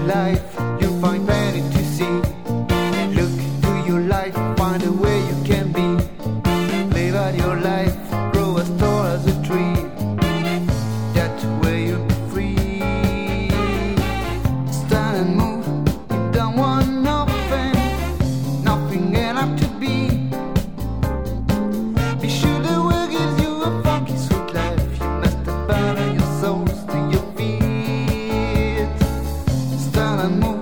life, you'll find plenty to see. Look to your life, find a way you can be. Live out your life, grow as tall as a tree. That way you'll be free. Stand and move, you don't want nothing, nothing enough to be. Be sure the world gives you a funky sweet life. You must abandon your souls to your feet. Stand and move.